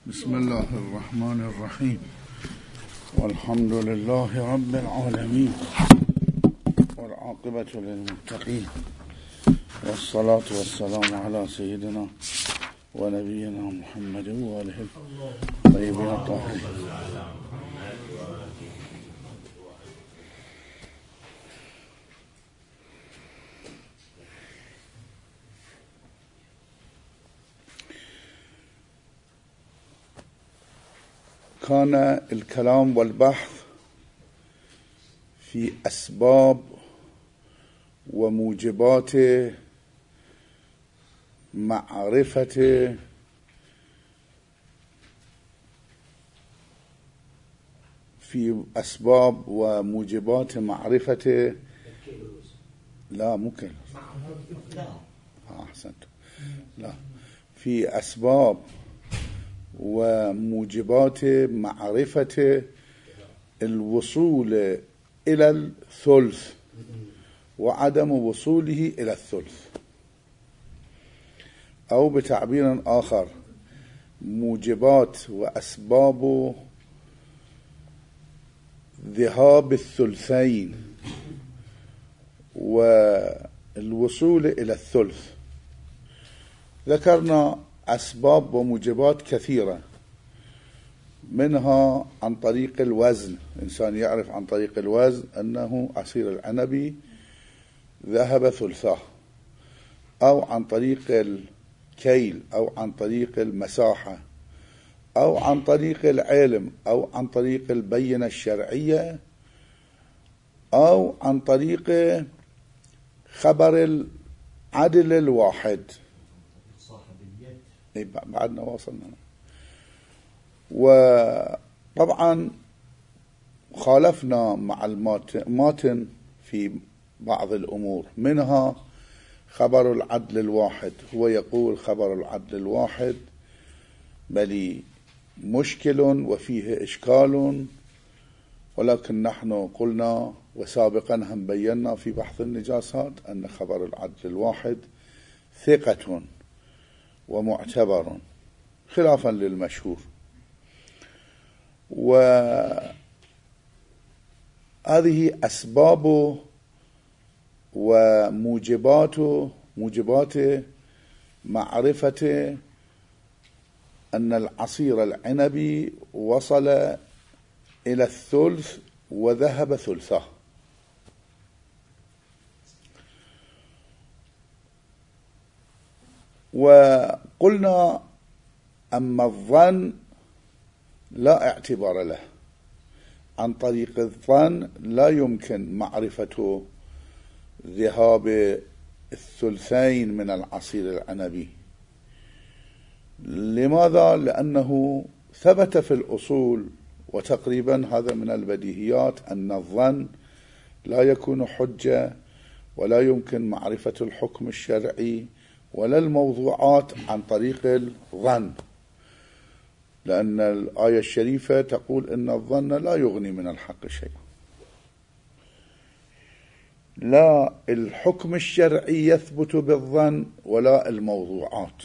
بسم الله الرحمن الرحيم والحمد لله رب العالمين والعاقبة للمتقين والصلاة والسلام على سيدنا ونبينا محمد وآله الطيبين الطاهرين. كان الكلام والبحث في أسباب وموجبات معرفة لا مو كيلوس أحسنت لا في أسباب وموجبات معرفة الوصول إلى الثلث وعدم وصوله إلى الثلث، أو بتعبير آخر موجبات وأسباب ذهاب الثلثين والوصول إلى الثلث. ذكرنا أسباب وموجبات كثيرة، منها عن طريق الوزن. إنسان يعرف عن طريق الوزن أنه عصير العنبي ذهب ثلثاه، أو عن طريق الكيل، أو عن طريق المساحة، أو عن طريق العلم، أو عن طريق البينة الشرعية، أو عن طريق خبر العدل الواحد. بعدنا وصلنا. وطبعا خالفنا مع الماتن في بعض الأمور، منها خبر العدل الواحد. هو يقول خبر العدل الواحد بل مشكل وفيه إشكال، ولكن نحن قلنا وسابقا هم بينا في بحث النجاسات أن خبر العدل الواحد ثقة ومعتبر خلافا للمشهور. وهذه أسباب وموجبات معرفة أن العصير العنبي وصل إلى الثلث وذهب ثلثه. وقلنا أما الظن لا اعتبار له، عن طريق الظن لا يمكن معرفة ذهاب الثلثين من العصير العنبي. لماذا؟ لأنه ثبت في الأصول، وتقريبا هذا من البديهيات، أن الظن لا يكون حجة، ولا يمكن معرفة الحكم الشرعي ولا الموضوعات عن طريق الظن، لأن الآية الشريفة تقول إن الظن لا يغني من الحق شيء. لا الحكم الشرعي يثبت بالظن ولا الموضوعات.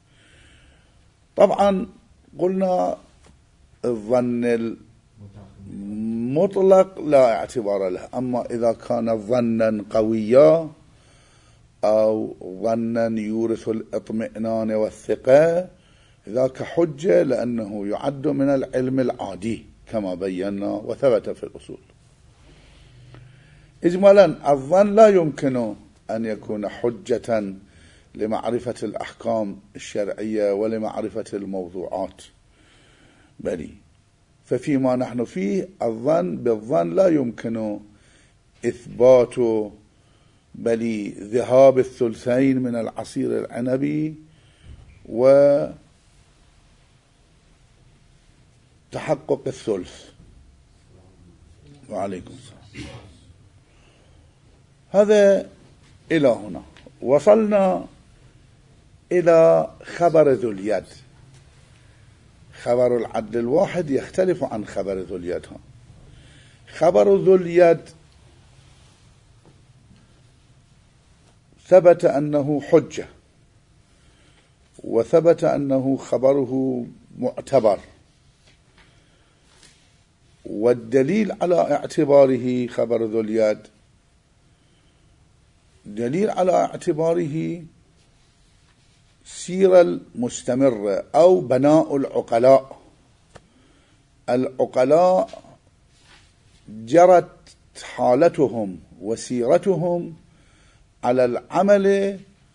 طبعا قلنا الظن المطلق لا اعتبار له، أما إذا كان ظنا قويا أو ظنا يورث الاطمئنان والثقة، ذاك حجة، لأنه يعد من العلم العادي كما بينا وثبت في الأصول. إجمالا الظن لا يمكن أن يكون حجة لمعرفة الأحكام الشرعية ولمعرفة الموضوعات، بل ففيما نحن فيه الظن بالظن لا يمكن إثبات بل ذهاب الثلثين من العصير العنبي وتحقق الثلث. وعليكم السلام. هذا إلى هنا وصلنا إلى خبر ذو اليد. خبر العدل الواحد يختلف عن خبر ذو اليد. خبر ذو اليد ثبت أنه حجة، وثبت أنه خبره معتبر. والدليل على اعتباره خبر ذو اليد، دليل على اعتباره سيرة المستمرة أو بناء العقلاء. العقلاء جرت حالتهم وسيرتهم على العمل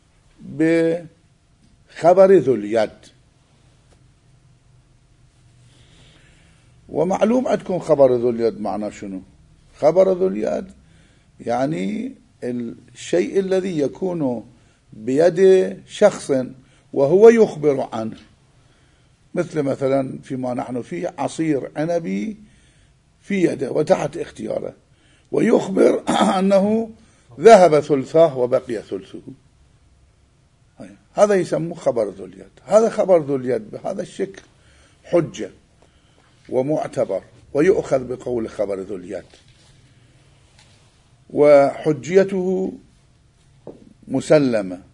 بخبر ذو اليد. ومعلوم عندكم خبر ذو اليد معنى شنو؟ خبر ذو اليد يعني الشيء الذي يكون بيد شخص وهو يخبر عنه، مثلا فيما نحن فيه عصير عنبي في يده وتحت اختياره، ويخبر أنه ذهب ثلثه وبقي ثلثه، هذا يسمى خبر ذو اليد. هذا خبر ذو اليد بهذا الشكل حجة ومعتبر ويؤخذ بقول خبر ذو اليد، وحجيته مسلمة،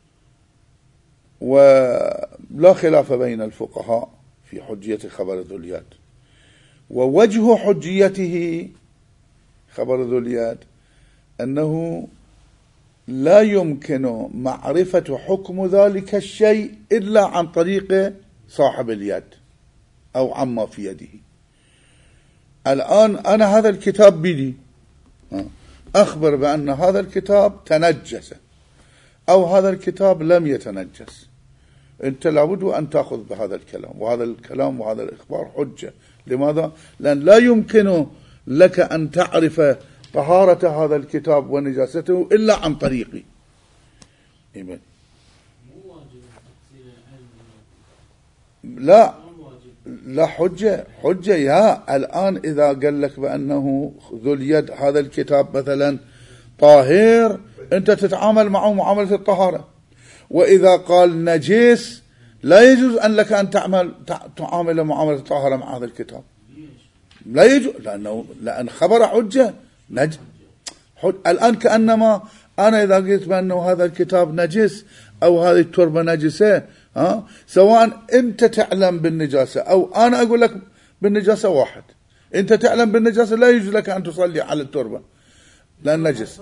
ولا خلاف بين الفقهاء في حجية خبر ذو اليد. ووجه حجيته خبر ذو اليد أنه لا يمكن معرفة حكم ذلك الشيء إلا عن طريق صاحب اليد أو عما في يده. الآن أنا هذا الكتاب بيدي، أخبر بأن هذا الكتاب تنجس أو هذا الكتاب لم يتنجس، أنت لابد أن تأخذ بهذا الكلام، وهذا الكلام وهذا الإخبار حجة. لماذا؟ لأن لا يمكن لك أن تعرف طهارة هذا الكتاب ونجاسته إلا عن طريقي. لا حجة يا الآن إذا قال لك بأنه ذو اليد هذا الكتاب مثلا طاهر، أنت تتعامل معه معاملة الطهارة. وإذا قال نجس لا يجوز أن لك أن تعامل معاملة الطهارة مع هذا الكتاب، لا يجوز، لأن خبر حجة الآن كأنما أنا إذا قلت بأنه هذا الكتاب نجس أو هذه التربة نجسة، سواء أنت تعلم بالنجاسة أو أنا أقول لك بالنجاسة واحد، أنت تعلم بالنجاسة لا يجوز لك أن تصلي على التربة لأن نجس.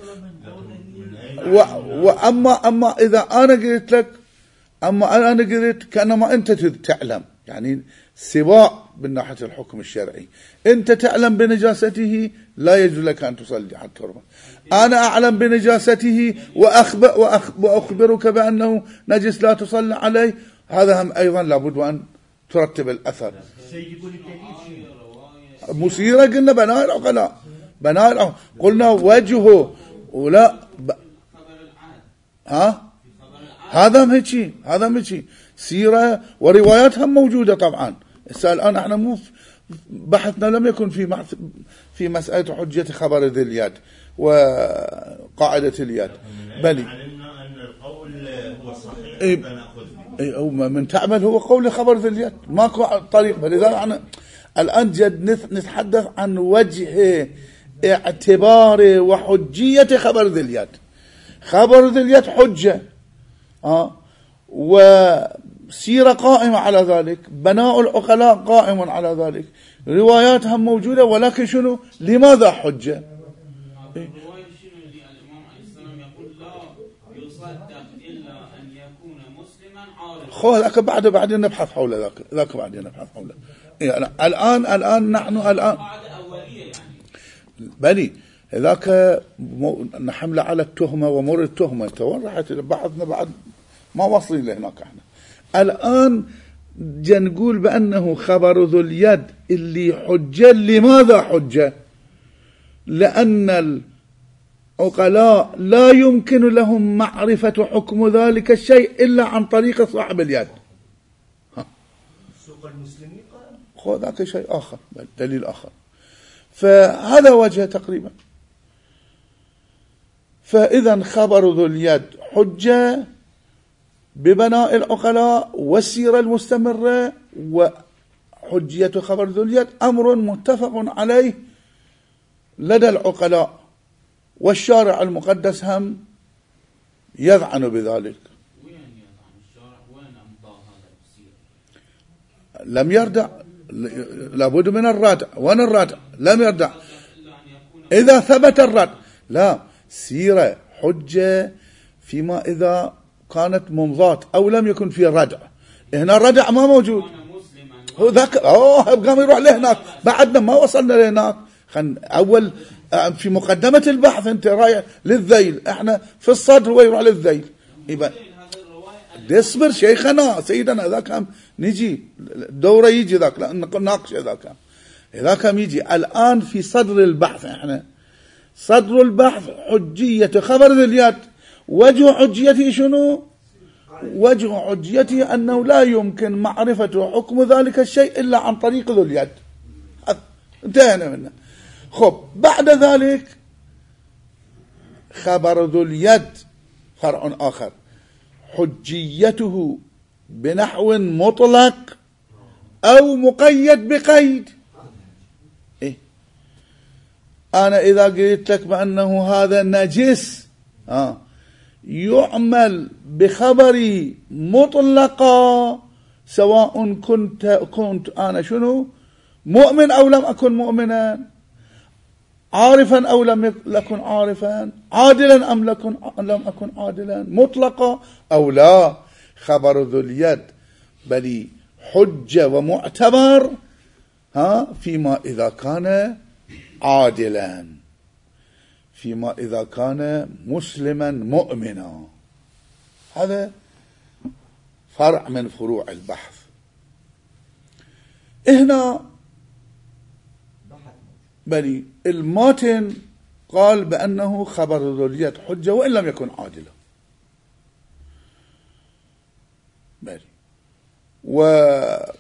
أما إذا أنا قلت لك، أما أنا قلت كأنما أنت تعلم، يعني سواء من ناحية الحكم الشرعي، أنت تعلم بنجاسته لا يجوز لك أن تصلي على التربة، أنا أعلم بنجاسته وأخبرك بأنه نجس لا تصلي عليه، هذا هم أيضا لابد أن ترتب الأثر. مسيرة قلنا بناء العقلاء، قلنا وجهه ولا هذا مهيشي سيرة وروايات هم موجودة طبعا. الآن احنا مو بحثنا لم يكن في مسألة حجية خبر ذي اليد وقاعدة اليد، بل علمنا أن القول هو الصحيح أو من تعمل هو قول خبر ذي اليد، ماكو طريق. فلذلك احنا الآن جد نتحدث عن وجه اعتبار وحجية خبر ذي اليد. خبر ذي اليد حجة، وسيرة قائمة على ذلك، بناء العقلاء قائم على ذلك، رواياتها موجودة، ولكن شنو لماذا حجة؟ الرواية شنو اللي الإمام عليه السلام يقول لا يصدق إلا أن يكون مسلما عارفا. ذاك بعدين نبحث حول ذاك بعدين نبحث حوله. الآن نحن بني ذاك نحمل على التهمة ومر التهمة، وين راحت بحثنا بعد ما وصلين لهناك. احنا الآن نقول بأنه خبر ذو اليد اللي حجة. لماذا حجة؟ لأن العقلاء لا يمكن لهم معرفة حكم ذلك الشيء إلا عن طريق صاحب اليد. سوق المسلمين ذاك شيء آخر، دليل آخر. فهذا وجه تقريبا. فإذا خبر ذو اليد حجة ببناء العقلاء والسيرة المستمرة، وحجية خبر ذو اليد أمر متفق عليه لدى العقلاء، والشارع المقدس هم يذعن بذلك. وين يذعن الشارع؟ وين أمضى هذا السيرة؟ لم يردع، لابد من الردع. وين الردع؟ لم يردع. إذا ثبت الردع لا، سيرة حجة فيما إذا كانت ممضاة أو لم يكن في ردع. هنا الردع ما موجود، هو ذاك قام يروح لهناك، بعدنا ما وصلنا لهناك. أول في مقدمة البحث أنت رايح للذيل، احنا في الصدر ويروح للذيل. يبقى اصبر شيخنا سيدنا، ذاك هم نجي الدورة يجي ذاك ناقش ذاك، ذاك يجي الآن في صدر البحث. احنا صدر البحث حجية خبر ذي اليد. وجه حجيته شنو؟ وجه حجيته أنه لا يمكن معرفة حكم ذلك الشيء إلا عن طريق ذو اليد. انتهينا منه. خب بعد ذلك خبر ذو اليد فرع آخر، حجيته بنحو مطلق أو مقيد بقيد. إيه؟ أنا إذا قلت لك بأنه هذا نجس يعمل بخبري مطلقا، سواء كنت أنا شنو مؤمن أو لم أكن مؤمنا، عارفا أو لم أكن عارفا، عادلا أم لم أكن عادلا، مطلقا أو لا. خبر ذو اليد بل حجة ومعتبر فيما إذا كان عادلا، فيما إذا كان مسلما مؤمنا. هذا فرع من فروع البحث. هنا بل الماتن قال بأنه خبر ذو اليد حجة وإن لم يكن عادلا. بل وسيدنا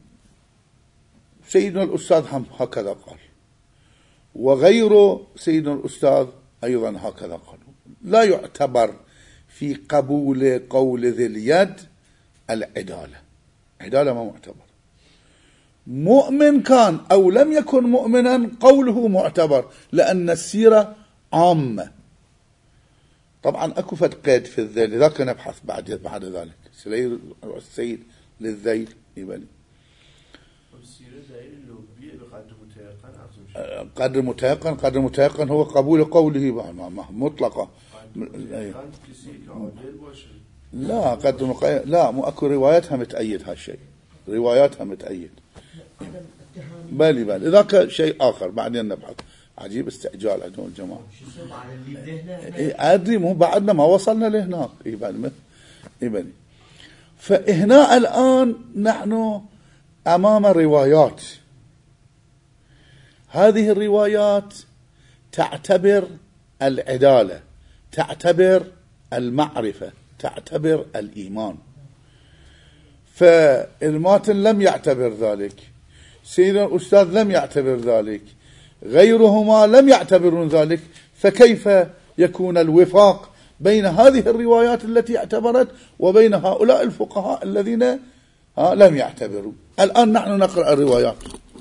الأستاذ هم هكذا قال، وغير سيدنا الأستاذ أيضا هكذا قالوا. لا يعتبر في قبول قول ذي اليد العدالة، عدالة ما معتبر. مؤمن كان أو لم يكن مؤمنا قوله معتبر، لأن السيرة عامة. طبعا أكو فد قيد في الذيل، ذاك نبحث بعد ذلك. السيد للذيل يبني قدر متيقن هو قبول قوله مطلقة. لا قدر مقيد لا، مو اكو رواياتها متأيد هالشيء، رواياتها متأيد. بالي ذاك شيء آخر بعدين نبحث. عجيب استعجال عندهم الجماعة. أدري مو بعدنا ما وصلنا لهناك. يبني فهنا الآن نحن أمام روايات. هذه الروايات تعتبر العدالة، تعتبر المعرفة، تعتبر الإيمان. فالماتن لم يعتبر ذلك، سيدنا الأستاذ لم يعتبر ذلك، غيرهما لم يعتبرون ذلك. فكيف يكون الوفاق بين هذه الروايات التي اعتبرت وبين هؤلاء الفقهاء الذين لم يعتبروا؟ الآن نحن نقرأ الروايات.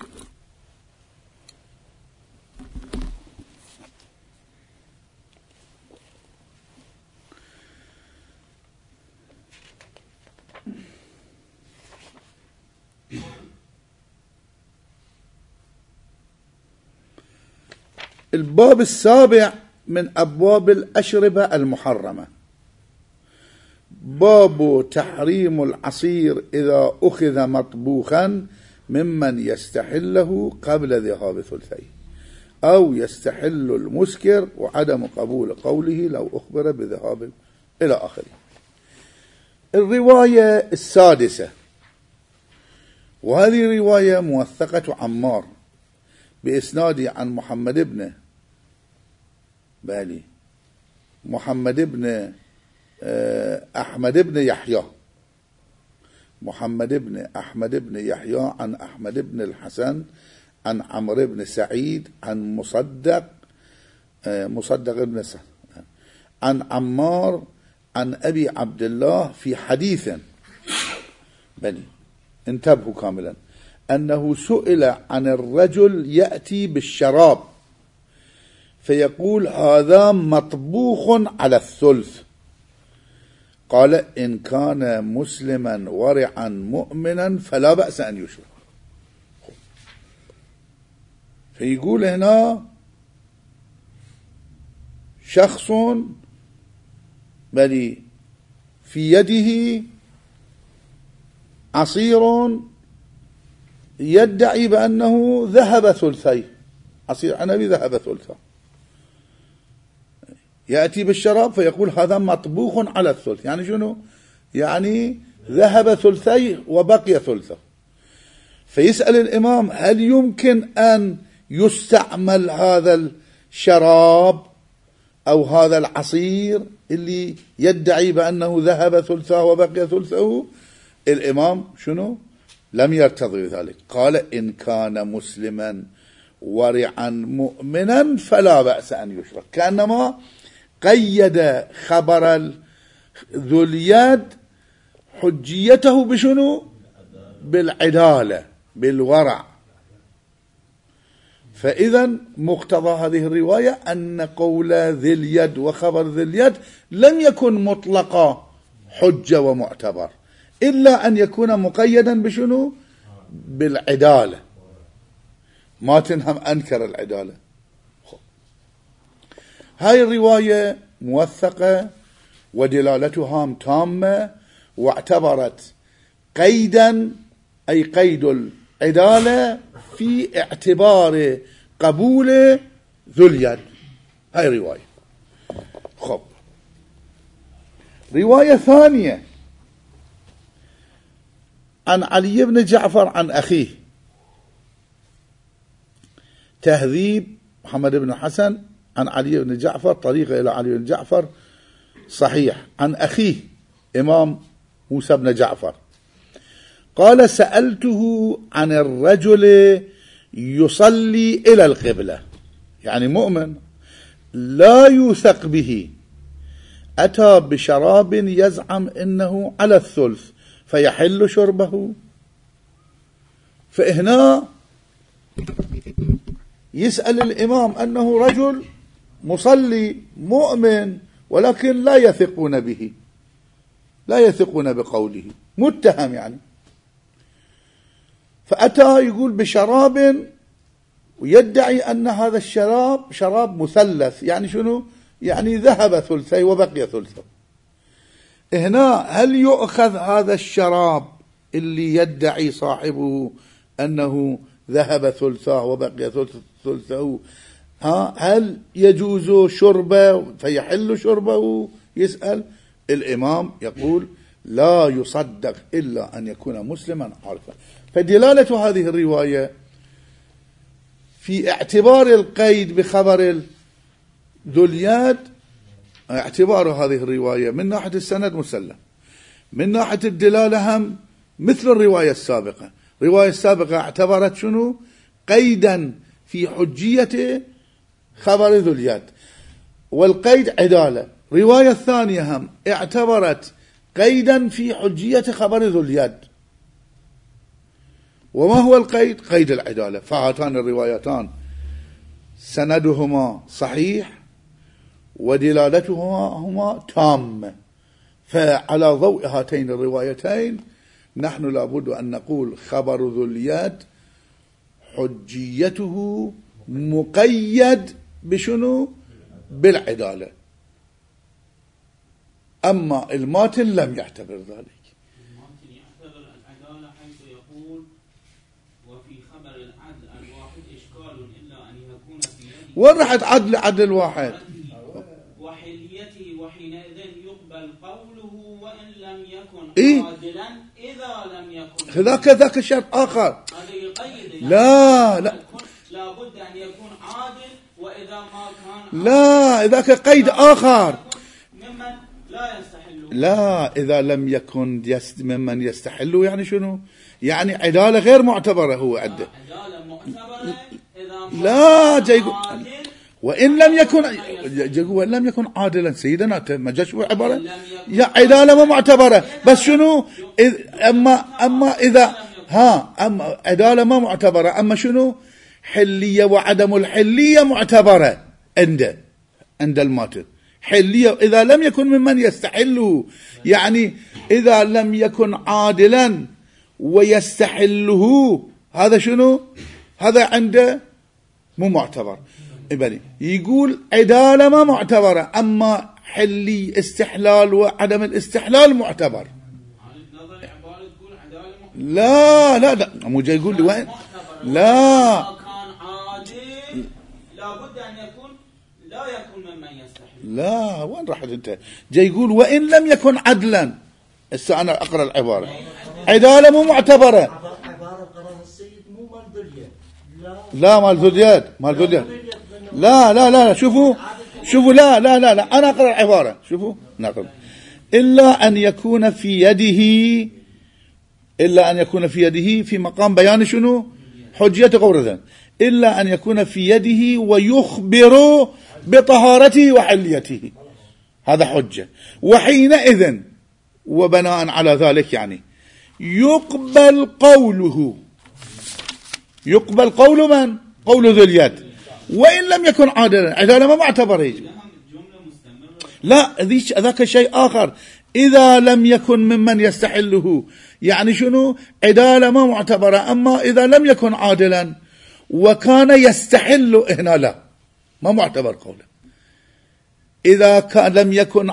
الباب السابع من أبواب الأشربة المحرمة، باب تحريم العصير إذا أخذ مطبوخا ممن يستحله قبل ذهاب ثلثيه، أو يستحل المسكر وعدم قبول قوله لو أخبر بذهاب إلى آخره. الرواية السادسة، وهذه رواية موثقة عمار بإسناد عن محمد بن أحمد بن يحيى، محمد بن أحمد بن يحيى عن أحمد بن الحسن عن عمرو بن سعيد عن مصدق بن سعد عن عمار عن أبي عبد الله في حديث انتبهوا كاملا، أنه سئل عن الرجل يأتي بالشراب فيقول هذا مطبوخ على الثلث، قال إن كان مسلما ورعا مؤمنا فلا بأس أن يشرك. فيقول هنا شخص بل في يده عصير يدعي بأنه ذهب ثلثي، عصير عنبي ذهب ثلثه، يأتي بالشراب فيقول هذا مطبوخ على الثلث. يعني شنو؟ يعني ذهب ثلثي وبقي ثلثه. فيسأل الإمام هل يمكن أن يستعمل هذا الشراب أو هذا العصير اللي يدعي بأنه ذهب ثلثه وبقي ثلثه؟ الإمام شنو؟ لم يرتضي ذلك. قال إن كان مسلما ورعا مؤمنا فلا بأس أن يشرك. كأنما قيد خبر ذو اليد حجيته بشنو؟ بالعدالة، بالورع. فإذا مقتضى هذه الرواية أن قول ذي اليد وخبر ذي اليد لم يكن مطلقا حجة ومعتبر، إلا أن يكون مقيدا بشنو؟ بالعدالة. ما تنهم أنكر العدالة. هاي الرواية موثقة ودلالتها تامة، واعتبرت قيدا أي قيد العدالة في اعتبار قبول ذو اليد. هاي رواية. خب، رواية ثانية عن علي بن جعفر عن أخيه، تهذيب محمد بن حسن عن علي بن جعفر، طريقة إلى علي بن جعفر صحيح، عن أخيه إمام موسى بن جعفر. قال سألته عن الرجل يصلي إلى القبلة، يعني مؤمن لا يوثق به، أتى بشراب يزعم إنه على الثلث فيحل شربه. فهنا يسأل الإمام أنه رجل مصلي مؤمن ولكن لا يثقون به، لا يثقون بقوله، متهم يعني. فأتى يقول بشراب ويدعي أن هذا الشراب شراب مثلث، يعني شنو؟ يعني ذهب ثلثي وبقي ثلثه. هنا هل يؤخذ هذا الشراب اللي يدعي صاحبه أنه ذهب ثلثه وبقي ثلثه، هل يجوز شربه فيحل شربه؟ يسأل الإمام، يقول لا يصدق إلا أن يكون مسلما عارفا. فدلالة هذه الرواية في اعتبار القيد بخبر ذو اليد، اعتبار هذه الرواية من ناحية السند مسلم، من ناحية الدلالة هم مثل الرواية السابقة. الرواية السابقة اعتبرت شنو؟ قيدا في حجية خبر ذو اليد، والقيد عدالة. رواية الثانية هم اعتبرت قيدا في حجية خبر ذو اليد. وما هو القيد؟ قيد العدالة. فهاتان الروايتان سندهما صحيح ودلالتهما تامة. فعلى ضوء هاتين الروايتين نحن لابد أن نقول خبر ذو اليد حجيته مقيد بشنو؟ بالعدالة. أما الماتن لم يعتبر ذلك. الماتن يعتبر العدالة حيث يقول وفي خبر العدل الواحد إشكال إلا أن يكون في يده. وين رحت عدل واحد؟ وحليته، وحينئذ يقبل قوله وإن لم يكن عادلا إذا لم يكن. ذاك شرط آخر. هذا يقيد. لا لابد أن يكون عادل، وإذا ما كان لا، ذاك قيد آخر. ممن لا يستحل. لا، إذا لم يكن ممن يستحل يعني شنو؟ يعني عدالة غير معتبرة هو عنده. عدالة معتبرة إذا لا جاي وإن لم يكن عادلا. سيدنا ما جاش عبارة يا عدالة ما معتبرة، بس شنو؟ أما إذا أما عدالة ما معتبرة، أما شنو؟ حلية وعدم الحلية معتبرة عند الماتن. حلية. إذا لم يكن ممن يستحله، يعني إذا لم يكن عادلا ويستحله، هذا شنو؟ هذا عنده مو معتبر. يقول عدالة ما معتبرة، أما حلي استحلال وعدم الاستحلال معتبر. لا لا لا، مو جاي يقول لي وين؟ لا، كان عادل لابد أن يكون لا يكون ممن يستحل. لا، وين رحت أنت؟ جاي يقول وإن لم يكن عدلا. هسه أنا أقرأ العبارة. عدالة مو معتبرة. عبارة قراها السيد مو مال ذو اليد. لا مال ذو اليد، مال ذو اليد. لا لا لا، شوفوا لا لا لا لا، أنا أقرأ العبارة. شوفوا نقرأ. إلا أن يكون في يده، إلا أن يكون في يده في مقام بيان شنو؟ حجية غورذا. إلا أن يكون في يده ويخبر بطهارته وحليته، هذا حجة. وحينئذ وبناء على ذلك يعني يقبل قوله. يقبل قول من؟ قول ذو اليد، وإن لم يكن عادلا. عدالة ما معتبر يجي. لا، ذاك شيء آخر. إذا لم يكن ممن يستحله، يعني شنو؟ عدالة ما معتبرة. أما إذا لم يكن عادلا وكان يستحل، هنا لا، ما معتبر قوله. إذا كان لم يكن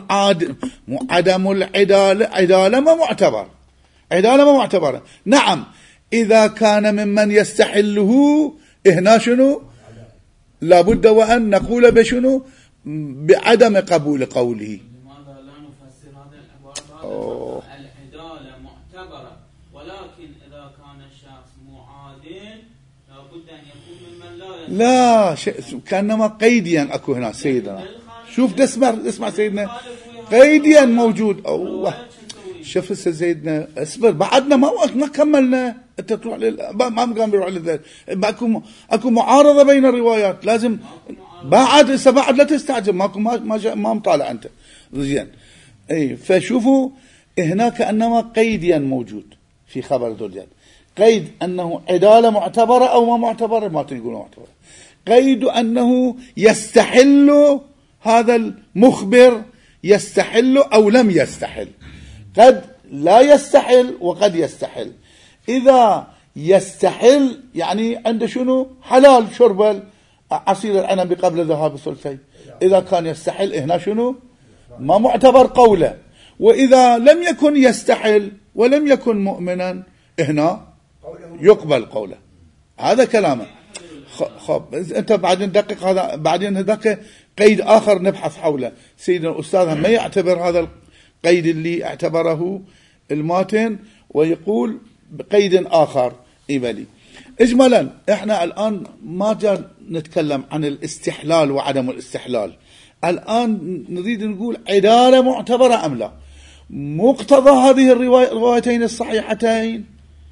عدم العدالة، عدالة ما معتبر. عدالة ما معتبرة. نعم، إذا كان ممن يستحله، هنا شنو؟ لابد وأن نقول بشنو؟ بعدم قبول قوله. لماذا لا نفسر هذا العبارة؟ العدالة معتبرة، ولكن إذا كان الشخص معادل لابد أن يكون ممن لا كأنما قيديا أكو هنا سيدنا. شوف اسمع سيدنا، قيديا موجود. الله، شوف سيدنا، اصبر، بعدنا ما كملنا. انت تروح ما مقام بيروح للذات. اكو معارضة بين الروايات، لازم بعد لا تستعجل. ما مطالع انت زين. اي، فشوفوا هناك كأنما قيديا موجود في خبر ذو اليد. قيد أنه عدالة معتبرة أو ما معتبرة، ما تقولوا معتبرة. قيد أنه يستحل، هذا المخبر يستحل أو لم يستحل. قد لا يستحل وقد يستحل. إذا يستحل يعني عنده شنو؟ حلال شرب عصير العنب قبل ذهاب الثلثين. إذا كان يستحل، هنا شنو؟ ما معتبر قوله. وإذا لم يكن يستحل ولم يكن مؤمنا، هنا يقبل قوله. هذا كلامه. خب أنت بعدين دقق هذا، بعدين هذاك قيد آخر نبحث حوله. سيدنا الأستاذ ما يعتبر هذا القيد اللي اعتبره الماتن، ويقول بقيد آخر. إبلي إجمالا احنا الآن ما جاء نتكلم عن الاستحلال وعدم الاستحلال. الآن نريد نقول عدالة معتبرة أم لا. مقتضى هذه الروايتين الصحيحتين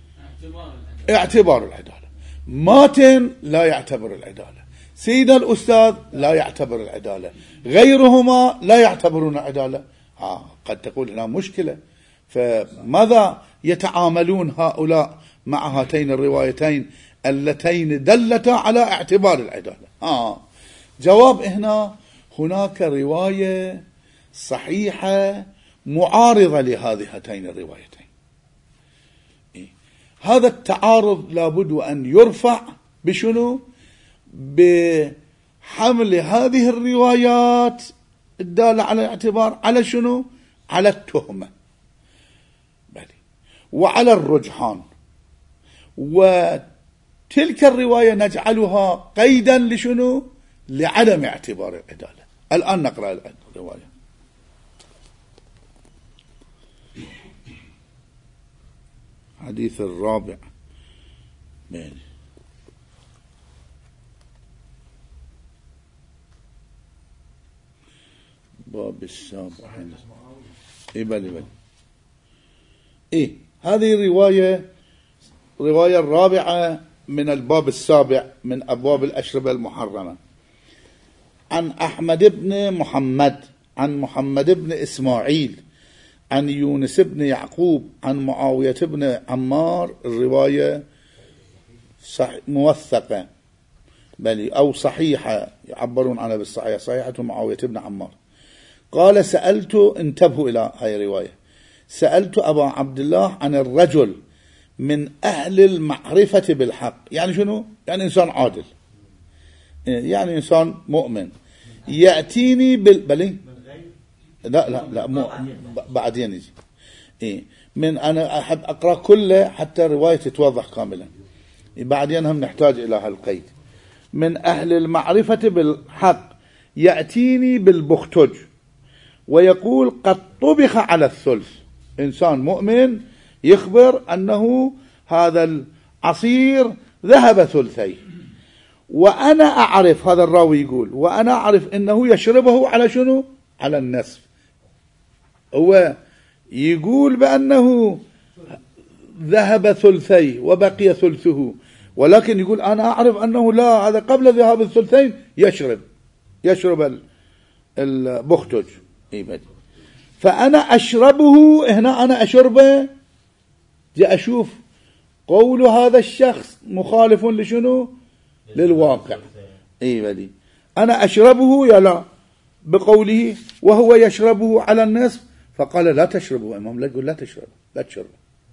اعتبار العدالة. ماتن لا يعتبر العدالة، سيد الأستاذ لا يعتبر العدالة، غيرهما لا يعتبرون العدالة. قد تقول هنا مشكلة، فماذا يتعاملون هؤلاء مع هاتين الروايتين اللتين دلتا على اعتبار العدالة؟ جواب هناك رواية صحيحة معارضة لهاتين الروايتين. هذا التعارض لابد أن يرفع بشنو؟ بحمل هذه الروايات الدالة على الاعتبار على شنو؟ على التهمة وعلى الرجحان. وتلك الرواية نجعلها قيدا لشنو؟ لعدم اعتبار العدالة. الآن نقرأ الرواية. حديث الرابع. باب السابع. هذه الرواية الرابعة من الباب السابع من أبواب الأشربة المحرمة. عن أحمد بن محمد، عن محمد بن إسماعيل، عن يونس بن يعقوب، عن معاوية بن عمار. الرواية موثقة أو صحيحة، يعبرون عنها بالصحيحة، صحيحة معاوية بن عمار. قال سألت، انتبهوا إلى هاي الرواية، سألت أبا عبد الله عن الرجل من أهل المعرفة بالحق. يعني شنو؟ يعني إنسان عادل، يعني إنسان مؤمن، يأتيني بلي لا بعدين يجي. من أنا أحب أقرأ كله حتى الرواية تتوضح كاملا، بعدين هم نحتاج إلى هالقيد. من أهل المعرفة بالحق يأتيني بالبختج ويقول قد طبخ على الثلث. إنسان مؤمن يخبر أنه هذا العصير ذهب ثلثي، وأنا أعرف، هذا الراوي يقول، وأنا أعرف أنه يشربه على شنو؟ على النصف. هو يقول بأنه ذهب ثلثي وبقي ثلثه، ولكن يقول أنا أعرف أنه لا، هذا قبل ذهاب الثلثين يشرب البختج. فأنا أشربه، هنا أنا أشربه، جاء أشوف قول هذا الشخص مخالف لشنو؟ للواقع. بدي أنا أشربه يا لا بقوله وهو يشربه على النصف، فقال لا تشربه. إمام لا يقول لا تشربه.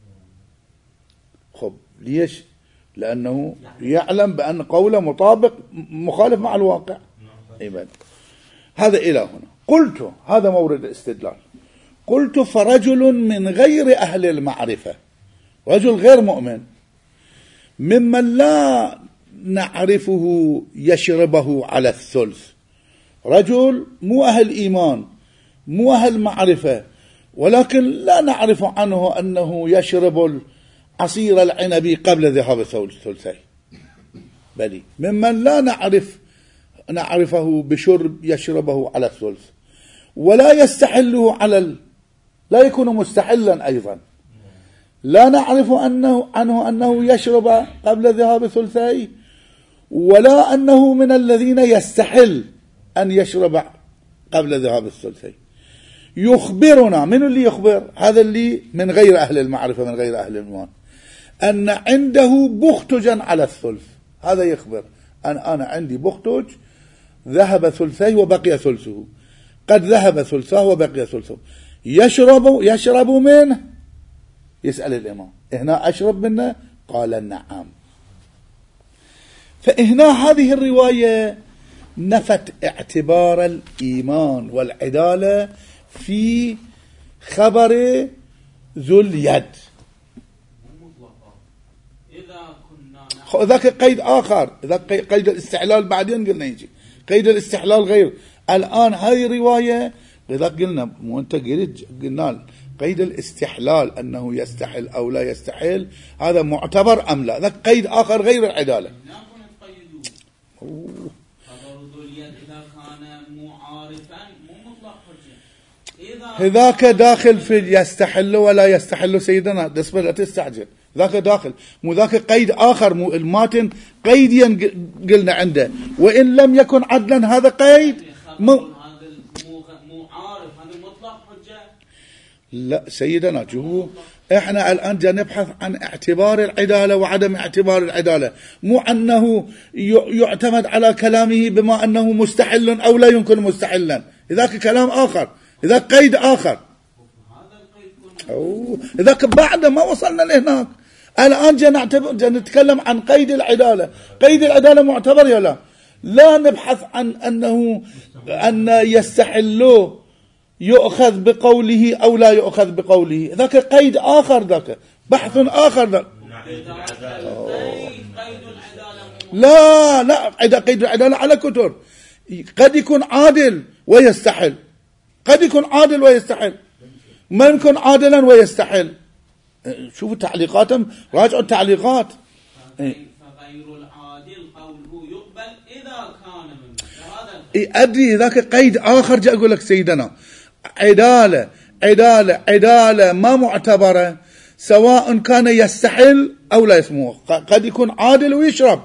خب ليش؟ لأنه يعلم بأن قوله مطابق مخالف مع الواقع. هذا إلى هنا. قلت، هذا مورد الاستدلال، قلت فرجل من غير أهل المعرفة، رجل غير مؤمن ممن لا نعرفه يشربه على الثلث، رجل مو أهل إيمان مو أهل معرفة، ولكن لا نعرف عنه أنه يشرب عصير العنب قبل ذهاب الثلثين، بل ممن لا نعرفه بشرب يشربه على الثلث، ولا يستحله لا يكون مستحلا أيضا، لا نعرف عنه أنه يشرب قبل ذهاب ثلثي، ولا أنه من الذين يستحل أن يشرب قبل ذهاب الثلثي. يخبرنا، من اللي يخبر؟ هذا اللي من غير أهل المعرفة من غير أهل الإيمان، أن عنده بختجا على الثلث. هذا يخبر أنا عندي بختج ذهب ثلثي وبقي ثلثه، قد ذهب ثلثه وبقي ثلثه، يشرب منه. يسأل الإمام هنا أشرب منه؟ قال نعم. فهنا هذه الرواية نفت اعتبار الإيمان والعدالة في خبر ذو اليد. ذاك قيد آخر، ذاك قيد الاستحلال بعدين قلنا يجي قيد الاستحلال غير. الآن هذه الرواية إذا قلنا مو أنت قلنا قيد الاستحلال أنه يستحل أو لا يستحل، هذا معتبر أم لا؟ ذاك قيد آخر غير العدالة. ذاك داخل في يستحل ولا يستحل سيدنا، دسبة لا تستعجل، ذاك داخل، مو ذاك قيد آخر، مو الماتن قيديا قلنا عنده، وإن لم يكن عدلا هذا قيد مو عارف، هذا مطلق حجة. لا سيدنا شوفوا، احنا الآن جا نبحث عن اعتبار العدالة وعدم اعتبار العدالة، مو أنه يعتمد على كلامه بما أنه مستحل أو لا يمكن مستحلا، ذاك كلام آخر، ذاك قيد آخر. ذاك بعد ما وصلنا لهناك. الآن جا نتكلم عن قيد العدالة. قيد العدالة معتبر يا لا؟ لا نبحث عن أن يستحل يؤخذ بقوله أو لا يؤخذ بقوله، ذاك قيد آخر، ذاك بحث آخر. ذاك لا قيد العدالة على كتر، قد يكون عادل ويستحل، قد يكون عادل ويستحل، ما يكون عادلا ويستحل. شوفوا تعليقاتهم، راجعوا التعليقات. فغير العادل قوله يقبل إذا كان من هذا أدري ذاك قيد آخر. جاء أقول لك سيدنا عدالة ما معتبرة، سواء كان يستحل أو لا يسموه. قد يكون عادل ويشرب،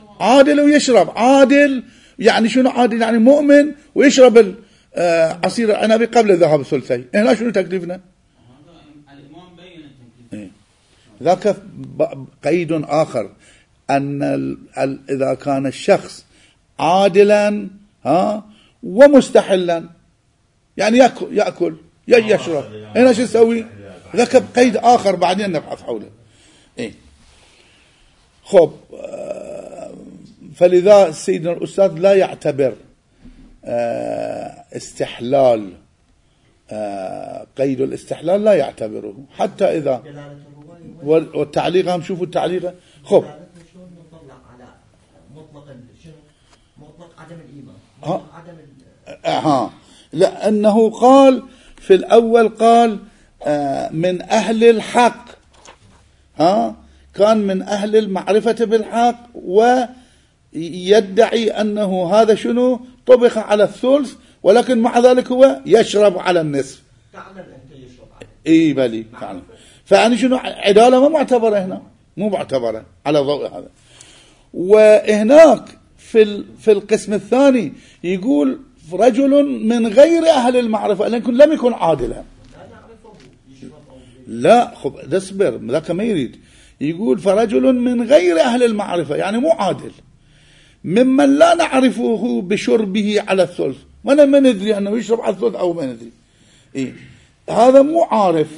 عادل يعني شنو عادل؟ يعني مؤمن ويشرب عصير العنب قبل ذهاب الثلثي. هنا شنو تكليفنا؟ ذاك قيد آخر، أن إذا كان الشخص عادلا ومستحلا، يعني يأكل يشرب، هنا شو يسوي؟ ركب قيد آخر بعدين نبحث حوله. إيه خب، فلذا سيدنا الأستاذ لا يعتبر استحلال، قيد الاستحلال لا يعتبره حتى إذا، والتعليق هم شوفوا التعليق. خب مطلق عدم الإيمان، لأنه قال في الأول قال من أهل الحق، كان من أهل المعرفة بالحق، ويدعي أنه هذا شنو طبخ على الثلث، ولكن مع ذلك هو يشرب على النصف. تعلم أنت يشرب على إيه بلي تعلم. فعني شنو عدالة ما معتبرة هنا، مو معتبرة على ضوء هذا. وهناك في القسم الثاني يقول رجل من غير أهل المعرفة لكن لم يكن عادلا. لا خب اصبر، ذاك ما يريد. يقول فرجل من غير أهل المعرفة يعني مو عادل، ممن لا نعرفه بشربه على الثلث، ما ندري أنه يشرب على الثلث أو ما ندري. إيه هذا مو عارف،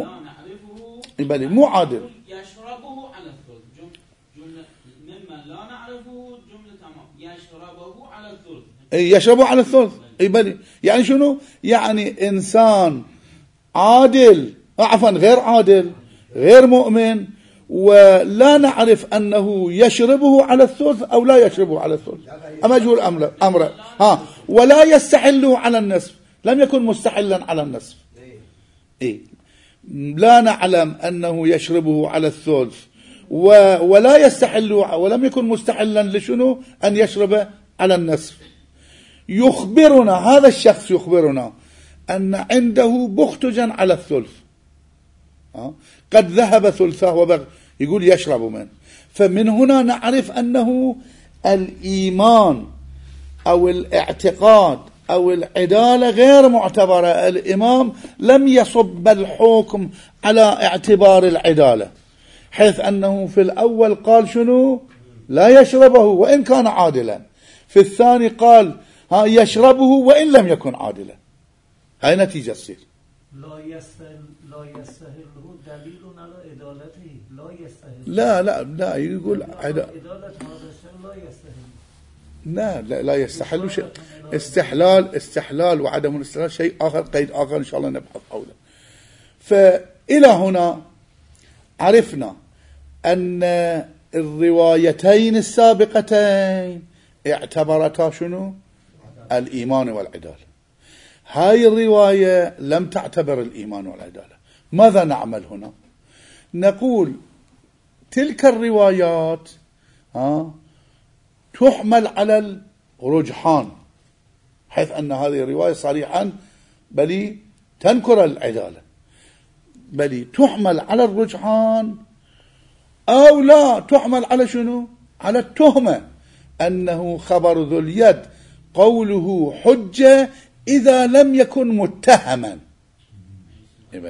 مو عادل. يشربه على الثلث، جملة ممن لا نعرفه، جملة تمام، يشربه على الثلث. إيه يشربه على الثلث. إيه بلي يعني شنو؟ يعني إنسان عادل، عفوا غير عادل، غير مؤمن، ولا نعرف أنه يشربه على الثلث أو لا يشربه على الثلث، أما يقول أمر ولا يستحله على النصف، لم يكن مستحلا على النصف. إيه لا نعلم أنه يشربه على الثلث ولا يستحله، ولم يكن مستحلا لشنو أن يشرب على النصف. يخبرنا هذا الشخص، يخبرنا أن عنده بختجا على الثلث، قد ذهب ثلثه وبغ، يقول يشرب منه. فمن هنا نعرف أنه الإيمان أو الاعتقاد أو العدالة غير معتبرة. الإمام لم يصب الحكم على اعتبار العدالة، حيث أنه في الأول قال شنو لا يشربه وإن كان عادلا، في الثاني قال يشربه وإن لم يكن عادلا. هاي نتيجة تصير. لا يستهله دليل على عدالته، لا يستهل. لا يقول عدالة هذا الشيء لا يستهل. لا يستحل شيء. استحلال وعدم الاستحلال شيء آخر، قيد آخر إن شاء الله نبحث حوله. فإلى هنا عرفنا أن الروايتين السابقتين اعتبرتا شنو؟ الإيمان والعدالة. هاي الرواية لم تعتبر الإيمان والعدالة. ماذا نعمل هنا؟ نقول تلك الروايات تحمل على الرجحان، حيث أن هذه الرواية صريحا بل تنكر العدالة، بل تحمل على الرجحان، أو لا تحمل على شنو؟ على التهمة، أنه خبر ذو اليد قوله حجة إذا لم يكن متهما. لا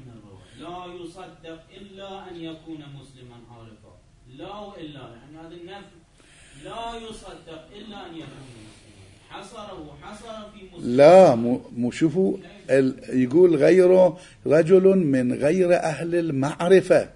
يصدق إلا أن يكون مسلما عارفا، لا وإلا، يعني هذا النفي لا يصدق إلا أن يكون مسلما، حصر في مسلم. لا مو شوفوا يقول غيره رجل من غير أهل المعرفة.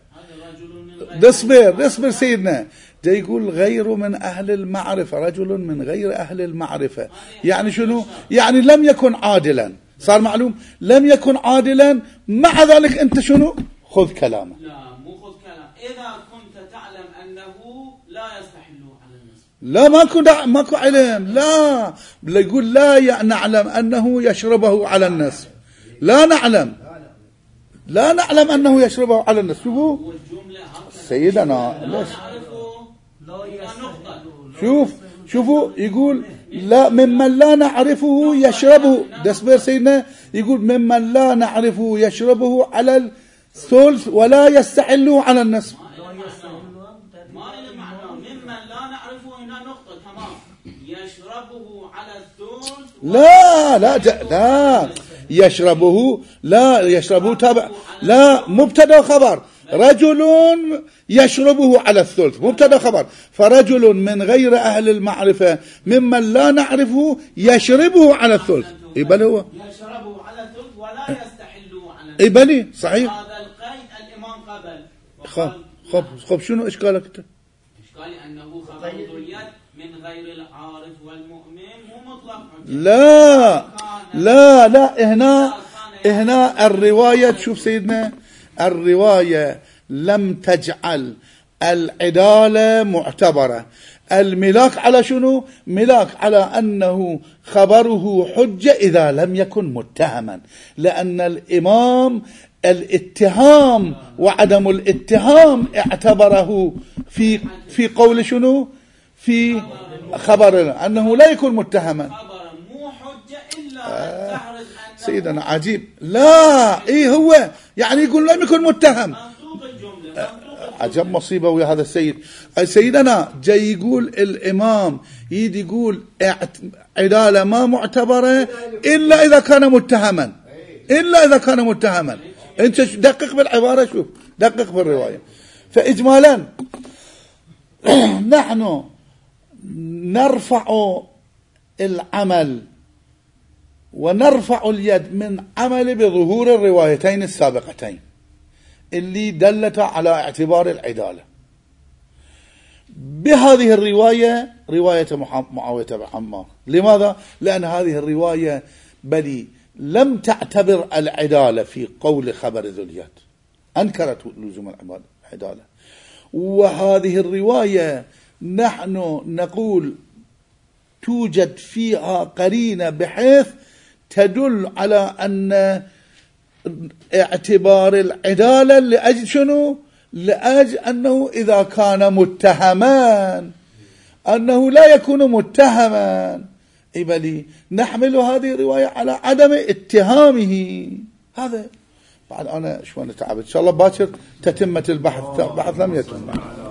اصبر سيدنا، ده يقول غير من أهل المعرفة، رجل من غير أهل المعرفة، يعني شنو؟ يعني لم يكن عادلا، صار معلوم لم يكن عادلا، مع ذلك أنت شنو؟ خذ كلامه. لا مو خذ كلام، إذا كنت تعلم أنه لا يستحل على النصف. لا ماكو علم، لا يقول لا نعلم أنه يشربه على النصف، لا نعلم أنه يشربه على النصف. سيدنا ليش؟ شوفوا يقول لا ممن لا نعرفه يشربه، دسبير سيدنا يقول ممن لا نعرفه يشربه على الثلث ولا يستحله على النصف. ما له معنى ممن لا نعرفه، هنا نقطة تمام، يشربه على الثلث لا يشربه تابع، لا مبتدا خبر، رجل يشربه على الثلث مبتدا خبر، فرجل من غير أهل المعرفة ممن لا نعرفه يشربه على الثلث. بل هو يشربوا على الثلث ولا يستحلوا على اي بلي صحيح. هذا القيد الإمام قبل. خب شنو إشكالك أنت؟ إشكالي أنه خبر ذو اليد من غير العارف والمؤمن مو مطلق حجة. لا هنا الرواية، شوف سيدنا، الرواية لم تجعل العدالة معتبرة. الملاك على شنو؟ ملاك على أنه خبره حجة إذا لم يكن متهما، لأن الإمام الاتهام وعدم الاتهام اعتبره في قول شنو؟ في خبر أنه لا يكون متهما. خبر مو حجة إلا تحرز سيدنا عجيب. لا هو يعني يقول لم يكن متهم. منطوق الجملة. عجب مصيبة ويا هذا السيد. سيدنا جاي يقول الإمام يقول عدالة ما معتبرة إلا إذا كان متهما. أنت دقق بالعبارة، شوف دقق بالرواية. فإجمالا نحن نرفع العمل ونرفع اليد من عمل بظهور الروايتين السابقتين اللي دلتا على اعتبار العدالة. بهذه الرواية، رواية معاوية بن عمار. لماذا؟ لأن هذه الرواية بل لم تعتبر العدالة في قول خبر ذو اليد، أنكرت لزوم العدالة. وهذه الرواية نحن نقول توجد فيها قرينة بحيث تدل على أن اعتبار العدالة لأجل شنو؟ لأجل أنه إذا كان متهما أنه لا يكون متهما. بل نحمل هذه الرواية على عدم اتهامه. هذا بعد أنا شوان تعبت. إن شاء الله باكر تتمة البحث لم يتم.